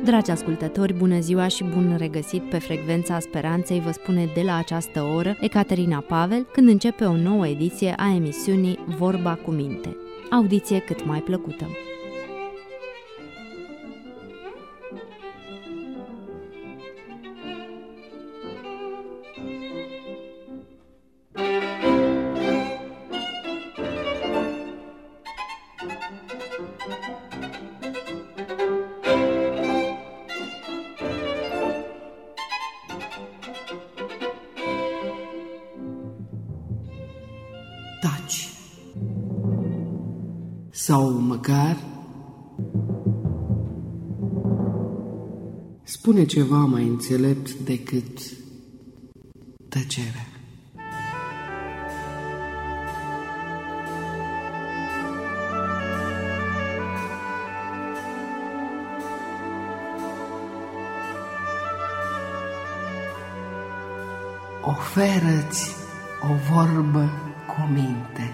Dragi ascultători, bună ziua și bun regăsit pe Frecvența Speranței, vă spune de la această oră Ecaterina Pavel, când începe o nouă ediție a emisiunii Vorba cu minte. Audiție cât mai plăcută! Taci. Sau măcar spune ceva mai înțelept decât tăcerea. Oferă-ți o vorbă cu minte.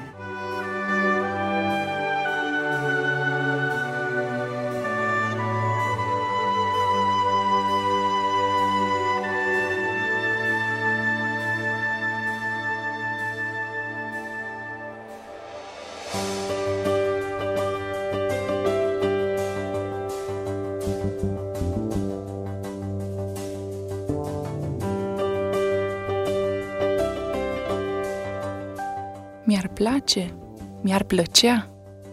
Mi-ar place, mi-ar plăcea.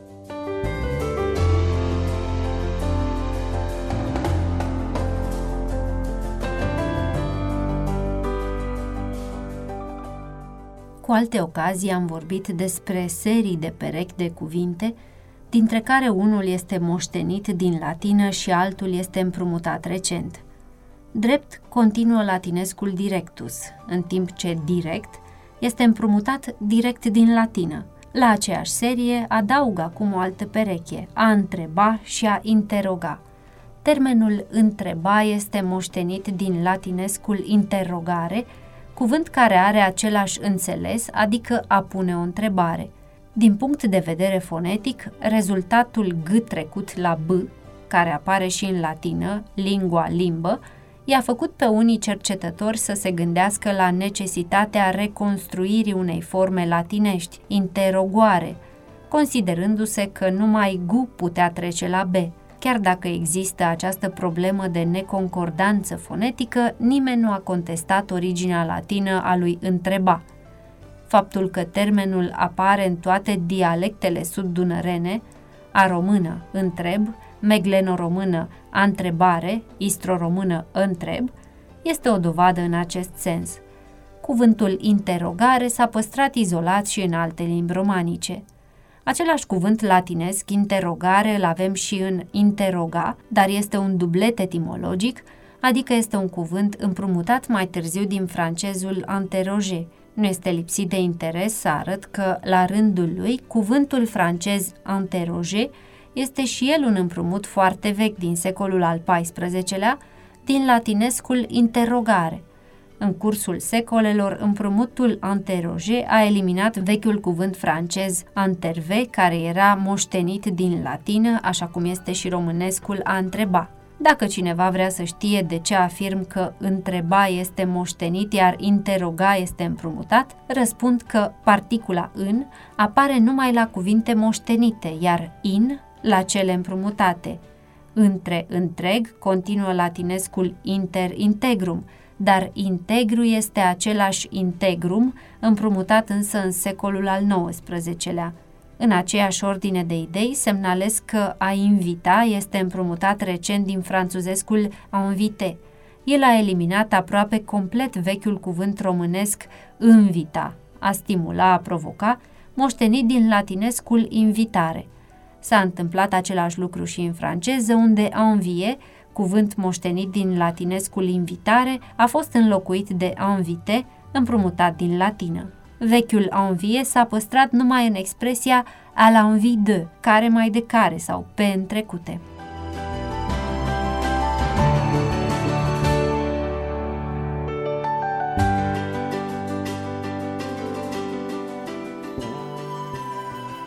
Cu alte ocazii am vorbit despre serii de perechi de cuvinte, dintre care unul este moștenit din latină și altul este împrumutat recent. Drept continuă latinescul directus, în timp ce direct este împrumutat direct din latină. La aceeași serie adaugă acum o altă pereche, a întreba și a interoga. Termenul întreba este moștenit din latinescul interrogare, cuvânt care are același înțeles, adică a pune o întrebare. Din punct de vedere fonetic, rezultatul g trecut la b, care apare și în latină, lingua, limbă, i-a făcut pe unii cercetători să se gândească la necesitatea reconstruirii unei forme latinești, interogoare, considerându-se că numai gu putea trece la b. Chiar dacă există această problemă de neconcordanță fonetică, nimeni nu a contestat originea latină a lui întreba. Faptul că termenul apare în toate dialectele sud-dunărene, a română, întreb, megleno-română, a întrebare, istro-română, întreb, este o dovadă în acest sens. Cuvântul interogare s-a păstrat izolat și în alte limbi romanice. Același cuvânt latinesc, interogare, îl avem și în interoga, dar este un dublet etimologic, adică este un cuvânt împrumutat mai târziu din francezul interroger. Nu este lipsit de interes să arăt că, la rândul lui, cuvântul francez interroger este și el un împrumut foarte vechi din secolul al XIV-lea, din latinescul interrogare. În cursul secolelor, împrumutul interroger a eliminat vechiul cuvânt francez interve, care era moștenit din latină, așa cum este și românescul a întreba. Dacă cineva vrea să știe de ce afirm că întreba este moștenit, iar interoga este împrumutat, răspund că particula în apare numai la cuvinte moștenite, iar in la cele împrumutate. Între întreg continuă latinescul integrum, dar integru este același integrum, împrumutat însă în secolul al XIX-lea. În aceeași ordine de idei, semnalez că a invita este împrumutat recent din franțuzescul inviter. El a eliminat aproape complet vechiul cuvânt românesc invita, a stimula, a provoca, moștenit din latinescul invitare. S-a întâmplat același lucru și în franceză, unde envier, cuvânt moștenit din latinescul invitare, a fost înlocuit de invité, împrumutat din latină. Vechiul envier s-a păstrat numai în expresia à l'envie de, care mai de care sau pe întrecute.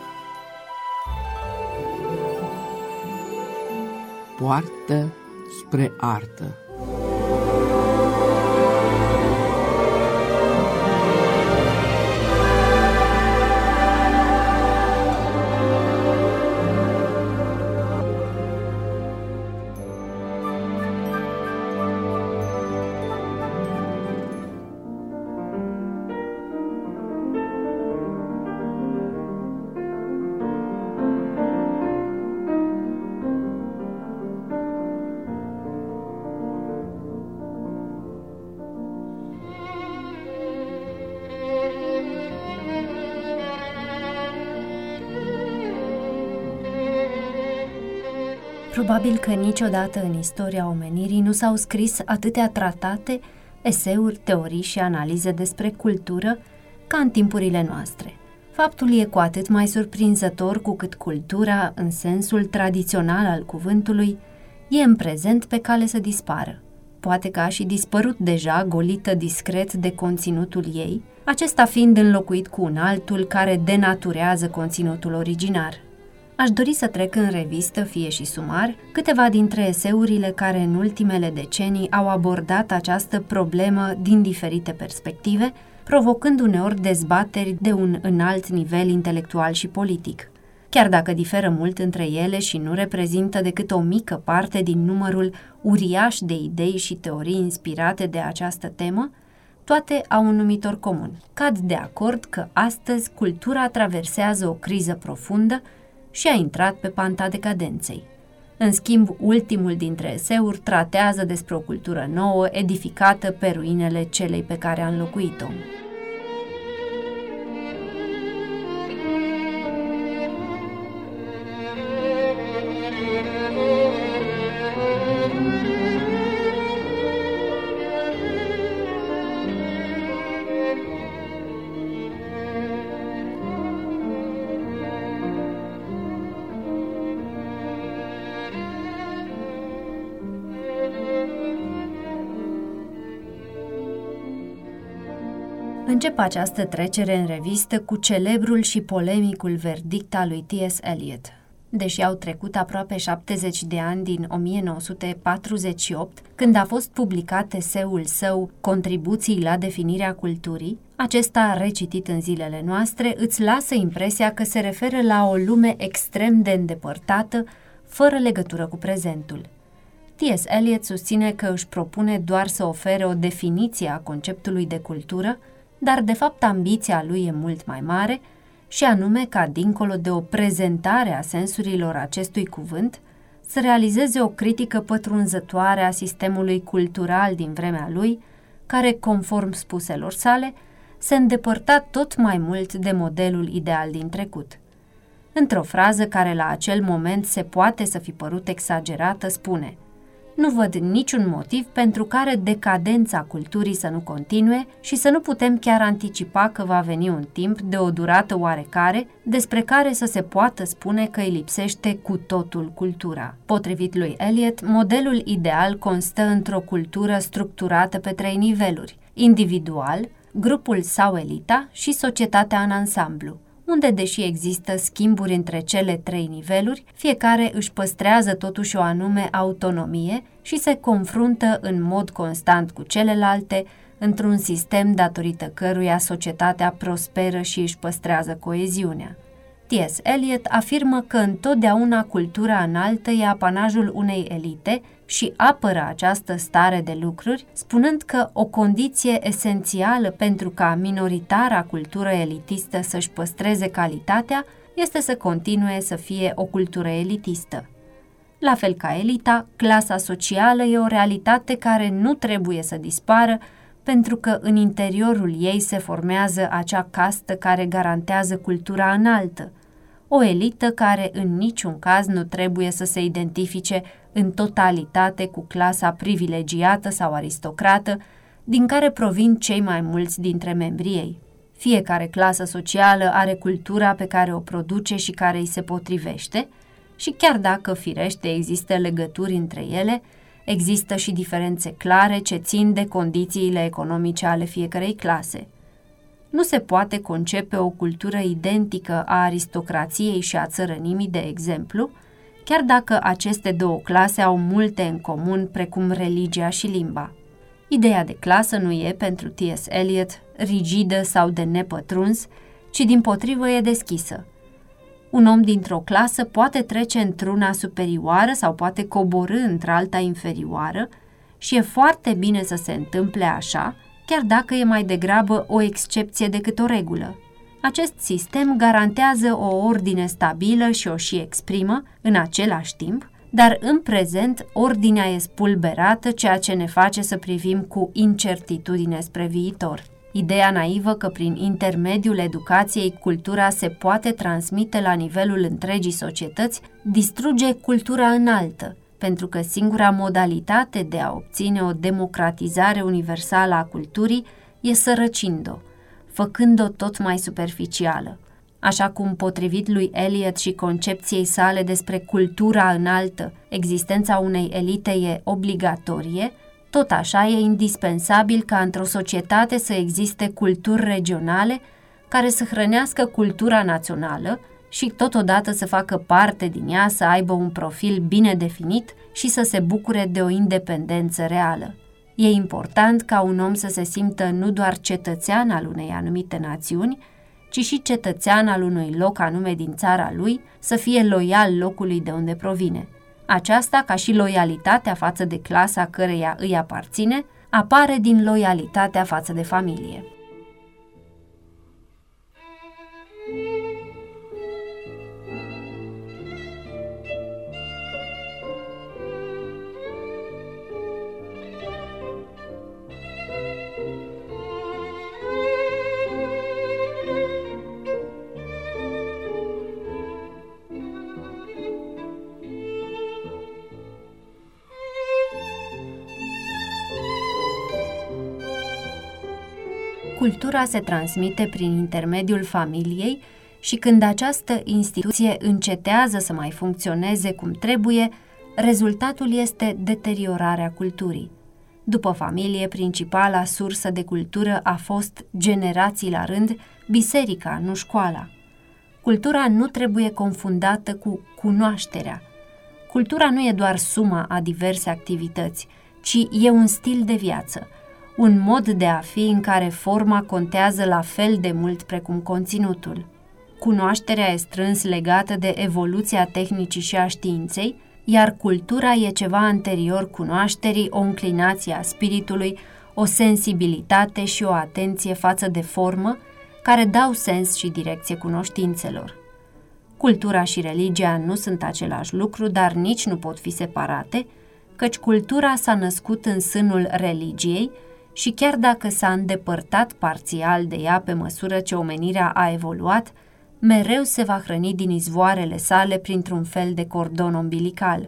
Poartă despre artă. Probabil că niciodată în istoria omenirii nu s-au scris atâtea tratate, eseuri, teorii și analize despre cultură ca în timpurile noastre. Faptul e cu atât mai surprinzător cu cât cultura, în sensul tradițional al cuvântului, e în prezent pe cale să dispară. Poate că a și dispărut deja, golită discret de conținutul ei, acesta fiind înlocuit cu un altul care denaturează conținutul originar. Aș dori să trec în revistă, fie și sumar, câteva dintre eseurile care în ultimele decenii au abordat această problemă din diferite perspective, provocând uneori dezbateri de un înalt nivel intelectual și politic. Chiar dacă diferă mult între ele și nu reprezintă decât o mică parte din numărul uriaș de idei și teorii inspirate de această temă, toate au un numitor comun. Cad de acord că astăzi cultura traversează o criză profundă și a intrat pe panta decadenței. În schimb, ultimul dintre eseuri tratează despre o cultură nouă, edificată pe ruinele celei pe care a înlocuit-o. Încep această trecere în revistă cu celebrul și polemicul verdict al lui T.S. Eliot. Deși au trecut aproape 70 de ani din 1948, când a fost publicat eseul său Contribuții la definirea culturii, acesta, recitit în zilele noastre, îți lasă impresia că se referă la o lume extrem de îndepărtată, fără legătură cu prezentul. T.S. Eliot susține că își propune doar să ofere o definiție a conceptului de cultură, dar de fapt ambiția lui e mult mai mare, și anume ca, dincolo de o prezentare a sensurilor acestui cuvânt, să realizeze o critică pătrunzătoare a sistemului cultural din vremea lui, care, conform spuselor sale, se îndepărta tot mai mult de modelul ideal din trecut. Într-o frază care la acel moment se poate să fi părut exagerată, spune: "Nu văd niciun motiv pentru care decadența culturii să nu continue și să nu putem chiar anticipa că va veni un timp de o durată oarecare despre care să se poată spune că îi lipsește cu totul cultura." Potrivit lui Eliot, modelul ideal constă într-o cultură structurată pe 3 niveluri: individual, grupul sau elita și societatea în ansamblu, unde, deși există schimburi între cele 3 niveluri, fiecare își păstrează totuși o anume autonomie și se confruntă în mod constant cu celelalte, într-un sistem datorită căruia societatea prosperă și își păstrează coeziunea. T.S. Eliot afirmă că întotdeauna cultura înaltă e apanajul unei elite și apără această stare de lucruri, spunând că o condiție esențială pentru ca minoritara cultură elitistă să-și păstreze calitatea este să continue să fie o cultură elitistă. La fel ca elita, clasa socială e o realitate care nu trebuie să dispară, pentru că în interiorul ei se formează acea castă care garantează cultura înaltă, o elită care în niciun caz nu trebuie să se identifice în totalitate cu clasa privilegiată sau aristocrată, din care provin cei mai mulți dintre membrii ei. Fiecare clasă socială are cultura pe care o produce și care îi se potrivește, și chiar dacă, firește, există legături între ele, există și diferențe clare ce țin de condițiile economice ale fiecărei clase. Nu se poate concepe o cultură identică a aristocrației și a țărănimii, de exemplu, chiar dacă aceste două clase au multe în comun, precum religia și limba. Ideea de clasă nu e, pentru T.S. Eliot, rigidă sau de nepătruns, ci dimpotrivă e deschisă. Un om dintr-o clasă poate trece într-una superioară sau poate coborî într-alta inferioară și e foarte bine să se întâmple așa, chiar dacă e mai degrabă o excepție decât o regulă. Acest sistem garantează o ordine stabilă și o și exprimă în același timp, dar în prezent ordinea e spulberată, ceea ce ne face să privim cu incertitudine spre viitor. Ideea naivă că prin intermediul educației cultura se poate transmite la nivelul întregii societăți distruge cultura înaltă, pentru că singura modalitate de a obține o democratizare universală a culturii e sărăcind-o, făcând-o tot mai superficială. Așa cum, potrivit lui Eliot și concepției sale despre cultura înaltă, existența unei elite e obligatorie, tot așa e indispensabil ca într-o societate să existe culturi regionale care să hrănească cultura națională și totodată să facă parte din ea, să aibă un profil bine definit și să se bucure de o independență reală. E important ca un om să se simtă nu doar cetățean al unei anumite națiuni, ci și cetățean al unui loc anume din țara lui, să fie loial locului de unde provine. Aceasta, ca și loialitatea față de clasa căreia îi aparține, apare din loialitatea față de familie. Cultura se transmite prin intermediul familiei și când această instituție încetează să mai funcționeze cum trebuie, rezultatul este deteriorarea culturii. După familie, principala sursă de cultură a fost, generații la rând, biserica, nu școala. Cultura nu trebuie confundată cu cunoașterea. Cultura nu e doar suma a diverse activități, ci e un stil de viață, un mod de a fi în care forma contează la fel de mult precum conținutul. Cunoașterea e strâns legată de evoluția tehnicii și a științei, iar cultura e ceva anterior cunoașterii, o înclinație a spiritului, o sensibilitate și o atenție față de formă, care dau sens și direcție cunoștințelor. Cultura și religia nu sunt același lucru, dar nici nu pot fi separate, căci cultura s-a născut în sânul religiei și chiar dacă s-a îndepărtat parțial de ea pe măsură ce omenirea a evoluat, mereu se va hrăni din izvoarele sale printr-un fel de cordon umbilical.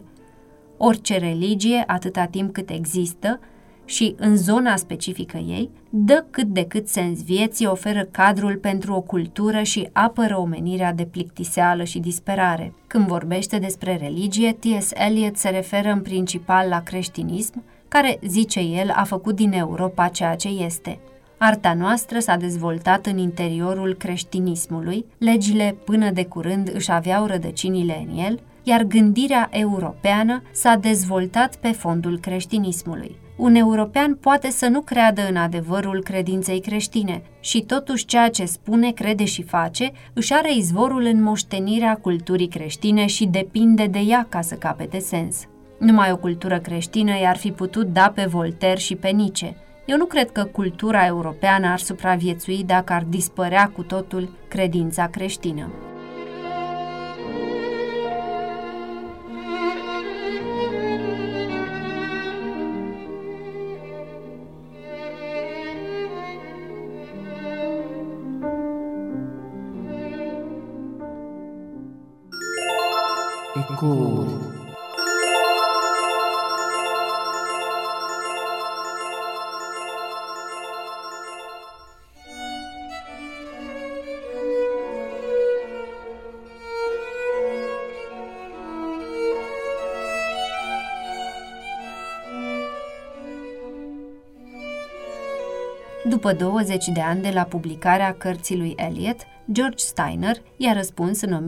Orice religie, atâta timp cât există și în zona specifică ei, dă cât de cât sens vieții, oferă cadrul pentru o cultură și apără omenirea de plictiseală și disperare. Când vorbește despre religie, T.S. Eliot se referă în principal la creștinism, care, zice el, a făcut din Europa ceea ce este. Arta noastră s-a dezvoltat în interiorul creștinismului, legile până de curând își aveau rădăcinile în el, iar gândirea europeană s-a dezvoltat pe fondul creștinismului. Un european poate să nu creadă în adevărul credinței creștine și totuși ceea ce spune, crede și face își are izvorul în moștenirea culturii creștine și depinde de ea ca să capete sens. Numai o cultură creștină i-ar fi putut da pe Voltaire și pe Nietzsche. Eu nu cred că cultura europeană ar supraviețui dacă ar dispărea cu totul credința creștină. Ecouri. După 20 de ani de la publicarea cărții lui Eliot, George Steiner i-a răspuns în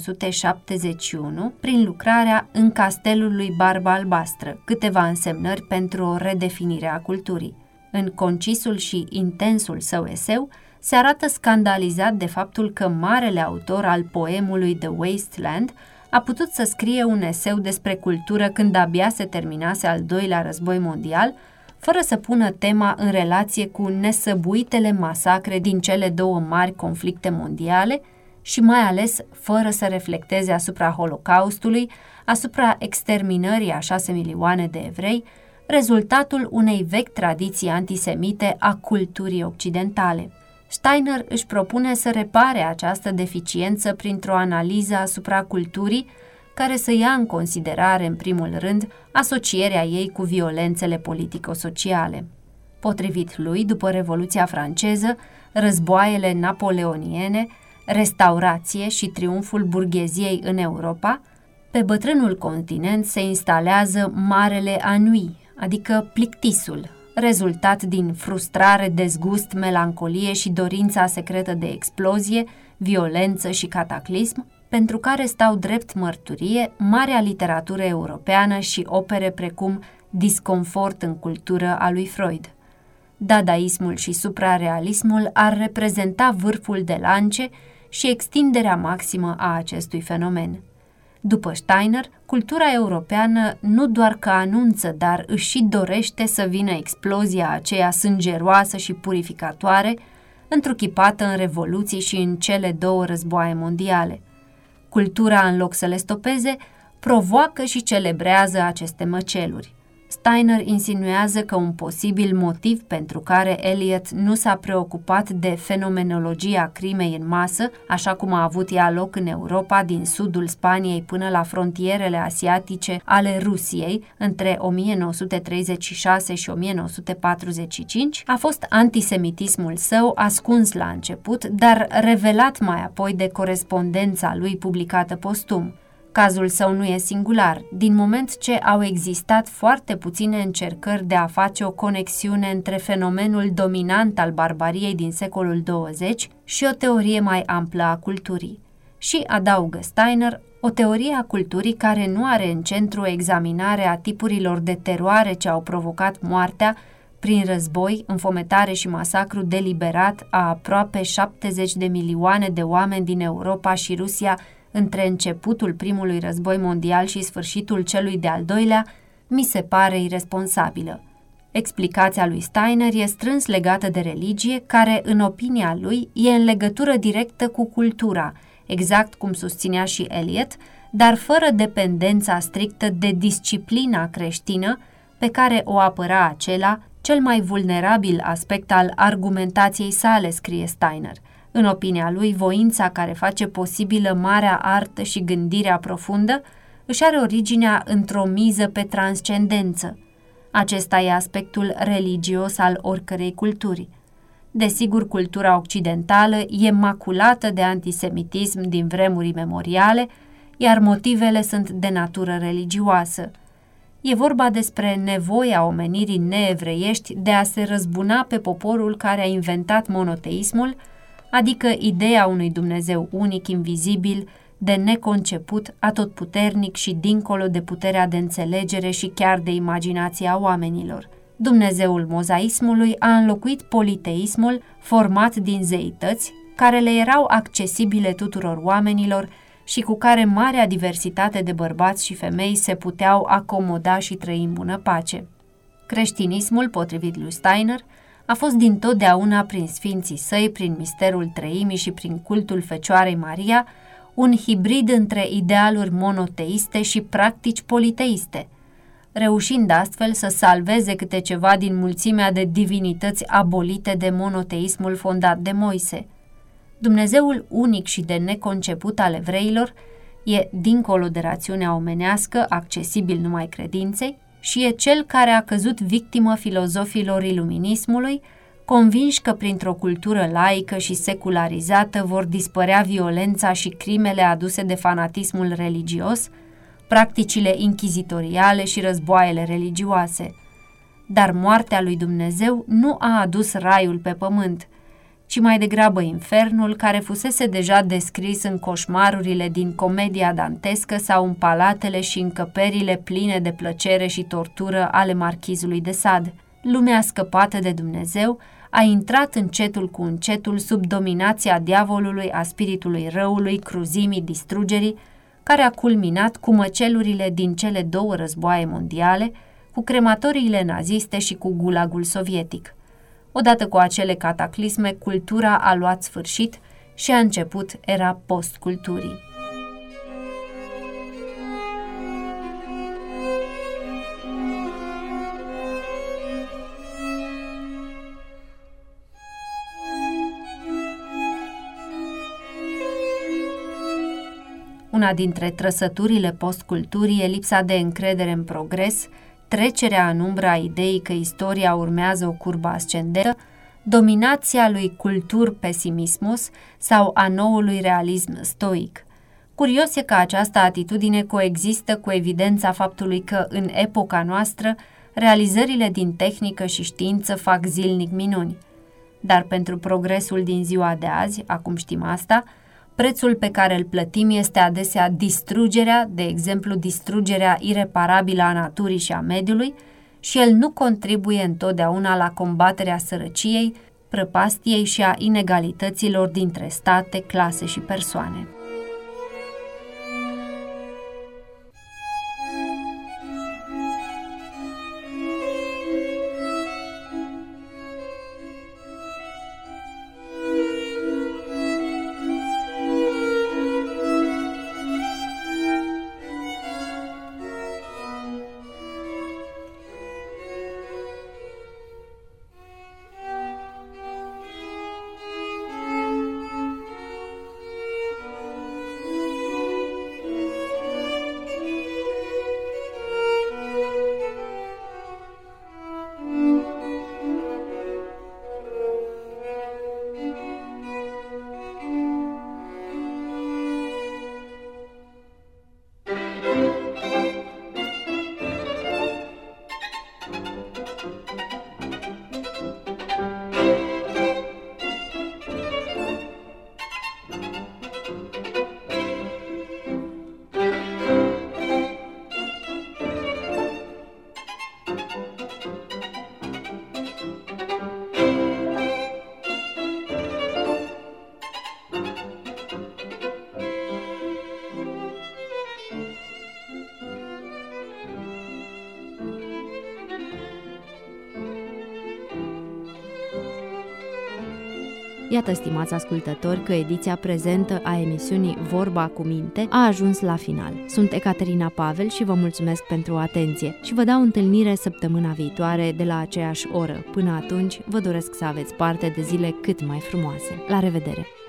1971 prin lucrarea În castelul lui Barba Albastră, câteva însemnări pentru o redefinire a culturii. În concisul și intensul său eseu, se arată scandalizat de faptul că marele autor al poemului The Wasteland a putut să scrie un eseu despre cultură când abia se terminase al doilea război mondial, fără să pună tema în relație cu nesăbuitele masacre din cele două mari conflicte mondiale și mai ales fără să reflecteze asupra Holocaustului, asupra exterminării a 6 milioane de evrei, rezultatul unei vechi tradiții antisemite a culturii occidentale. Steiner își propune să repare această deficiență printr-o analiză asupra culturii care să ia în considerare, în primul rând, asocierea ei cu violențele politico-sociale. Potrivit lui, după Revoluția franceză, războaiele napoleoniene, restaurație și triumful burgheziei în Europa, pe bătrânul continent se instalează marele ennui, adică plictisul, rezultat din frustrare, dezgust, melancolie și dorința secretă de explozie, violență și cataclism, pentru care stau drept mărturie marea literatură europeană și opere precum Disconfort în cultură a lui Freud. Dadaismul și suprarealismul ar reprezenta vârful de lance și extinderea maximă a acestui fenomen. După Steiner, cultura europeană nu doar că anunță, dar își și dorește să vină explozia aceea sângeroasă și purificatoare, întruchipată în revoluții și în cele două războaie mondiale. Cultura, în loc să le stopeze, provoacă și celebrează aceste măceluri. Steiner insinuează că un posibil motiv pentru care Eliot nu s-a preocupat de fenomenologia crimei în masă, așa cum a avut ea loc în Europa din sudul Spaniei până la frontierele asiatice ale Rusiei între 1936 și 1945, a fost antisemitismul său ascuns la început, dar revelat mai apoi de corespondența lui publicată postum. Cazul său nu e singular, din moment ce au existat foarte puține încercări de a face o conexiune între fenomenul dominant al barbariei din secolul 20 și o teorie mai amplă a culturii. Și, adaugă Steiner, o teorie a culturii care nu are în centru examinarea tipurilor de teroare ce au provocat moartea prin război, înfometare și masacru deliberat a aproape 70 de milioane de oameni din Europa și Rusia între începutul primului război mondial și sfârșitul celui de-al doilea, mi se pare iresponsabilă. Explicația lui Steiner e strâns legată de religie, care, în opinia lui, e în legătură directă cu cultura, exact cum susținea și Eliot, dar fără dependența strictă de disciplina creștină pe care o apăra acela, cel mai vulnerabil aspect al argumentației sale, scrie Steiner. În opinia lui, voința care face posibilă marea artă și gândirea profundă își are originea într-o miză pe transcendență. Acesta e aspectul religios al oricărei culturi. Desigur, cultura occidentală e maculată de antisemitism din vremuri imemoriale, iar motivele sunt de natură religioasă. E vorba despre nevoia omenirii neevreiești de a se răzbuna pe poporul care a inventat monoteismul, adică ideea unui Dumnezeu unic, invizibil, de neconceput, atotputernic și dincolo de puterea de înțelegere și chiar de imaginația oamenilor. Dumnezeul mozaismului a înlocuit politeismul format din zeități, care le erau accesibile tuturor oamenilor și cu care marea diversitate de bărbați și femei se puteau acomoda și trăi în bună pace. Creștinismul, potrivit lui Steiner, a fost dintotdeauna prin sfinții săi, prin misterul Treimii și prin cultul Fecioarei Maria, un hibrid între idealuri monoteiste și practici politeiste, reușind astfel să salveze câte ceva din mulțimea de divinități abolite de monoteismul fondat de Moise. Dumnezeul unic și de neconceput al evreilor e, dincolo de rațiunea omenească, accesibil numai credinței, și e cel care a căzut victimă filozofilor iluminismului, convinși că printr-o cultură laică și secularizată vor dispărea violența și crimele aduse de fanatismul religios, practicile inchizitoriale și războaiele religioase. Dar moartea lui Dumnezeu nu a adus raiul pe pământ, ci mai degrabă infernul care fusese deja descris în coșmarurile din comedia dantescă sau în palatele și încăperile pline de plăcere și tortură ale marchizului de Sade. Lumea scăpată de Dumnezeu a intrat încetul cu încetul sub dominația diavolului, a spiritului răului, cruzimii, distrugerii, care a culminat cu măcelurile din cele 2 războaie mondiale, cu crematoriile naziste și cu gulagul sovietic. Odată cu acele cataclisme, cultura a luat sfârșit și a început era post-culturii. Una dintre trăsăturile post-culturii e lipsa de încredere în progres, trecerea în umbra ideii că istoria urmează o curbă ascendentă, dominația lui cultur-pesimismus sau a noului realism stoic. Curios e că această atitudine coexistă cu evidența faptului că, în epoca noastră, realizările din tehnică și știință fac zilnic minuni. Dar pentru progresul din ziua de azi, acum știm asta, prețul pe care îl plătim este adesea distrugerea, de exemplu distrugerea ireparabilă a naturii și a mediului, și el nu contribuie întotdeauna la combaterea sărăciei, prăpastiei și a inegalităților dintre state, clase și persoane. Iată, stimați ascultători, că ediția prezentă a emisiunii Vorba cu Minte a ajuns la final. Sunt Ecaterina Pavel și vă mulțumesc pentru atenție și vă dau întâlnire săptămâna viitoare de la aceeași oră. Până atunci, vă doresc să aveți parte de zile cât mai frumoase. La revedere!